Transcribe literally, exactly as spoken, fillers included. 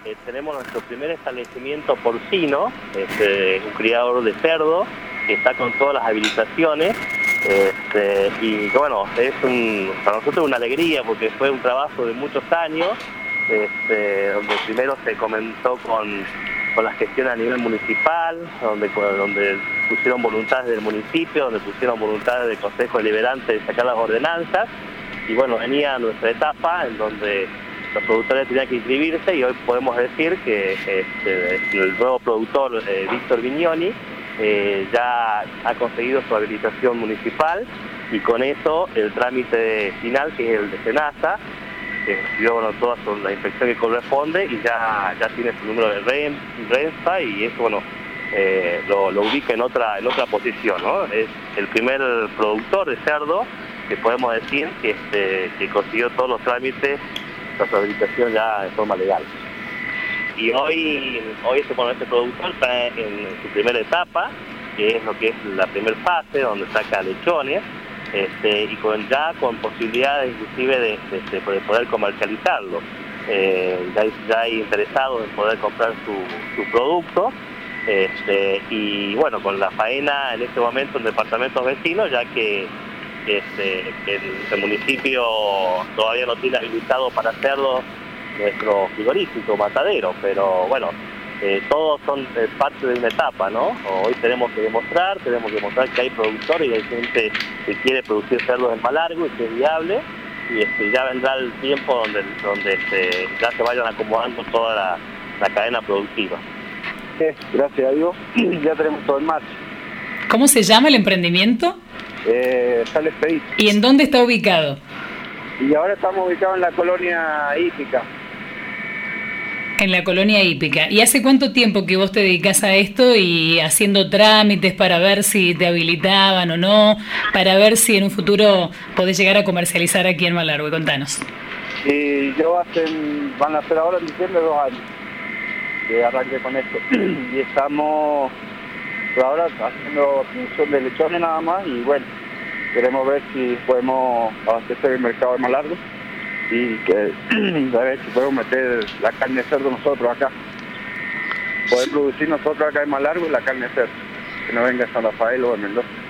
eh, tenemos nuestro primer establecimiento porcino, este, un criador de cerdo, que está con todas las habilitaciones, este, y bueno, es un, para nosotros una alegría porque fue un trabajo de muchos años, este, donde primero se comenzó con, con la gestión a nivel municipal, donde, donde pusieron voluntades del municipio, donde pusieron voluntades del Consejo Deliberante de sacar las ordenanzas, y bueno, venía nuestra etapa en donde los productores tenían que inscribirse, y hoy podemos decir que este, el nuevo productor, eh, Víctor Vignoni, eh, ya ha conseguido su habilitación municipal, y con eso el trámite final, que es el de SENASA, que recibió bueno, toda su, la inspección que corresponde, y ya, ya tiene su número de RENFA, y eso bueno, eh, lo, lo ubica en otra, en otra posición, ¿no? Es el primer productor de cerdo que podemos decir que, este, que consiguió todos los trámites, su habilitación ya de forma legal. Y hoy, hoy este, bueno, este productor está en su primera etapa, que es lo que es la primera fase, donde saca lechones, este, y con, ya con posibilidades inclusive de, de, de poder comercializarlo. Eh, ya, hay, ya hay interesados en poder comprar su, su producto, este, y bueno, con la faena en este momento en departamentos vecinos, ya que Este, que el, el municipio todavía no tiene habilitado para hacerlo nuestro frigorífico, matadero, pero bueno, eh, todos son eh, parte de una etapa, ¿no? Hoy tenemos que demostrar, tenemos que demostrar que hay productores y hay gente que quiere producir cerdos en Malargüe y que es viable, y este, ya vendrá el tiempo donde, donde este, ya se vayan acomodando toda la, la cadena productiva. Sí, gracias a Dios, ya tenemos todo en marcha. ¿Cómo se llama el emprendimiento? Eh, Sales Pedit. ¿Y en dónde está ubicado? Y ahora estamos ubicados en la colonia hípica. En la colonia hípica. ¿Y hace cuánto tiempo que vos te dedicás a esto y haciendo trámites para ver si te habilitaban o no, para ver si en un futuro podés llegar a comercializar aquí en Malargüe? Contanos. Y yo hacen, van a ser ahora en diciembre dos años que arranqué con esto. Y estamos por ahora haciendo producción de lechones nada más, y bueno, queremos ver si podemos abastecer el mercado de Malargüe y que a ver si podemos meter la carne de cerdo nosotros acá, poder producir nosotros acá en Malargüe la carne de cerdo, que no venga de San Rafael o de Mendoza.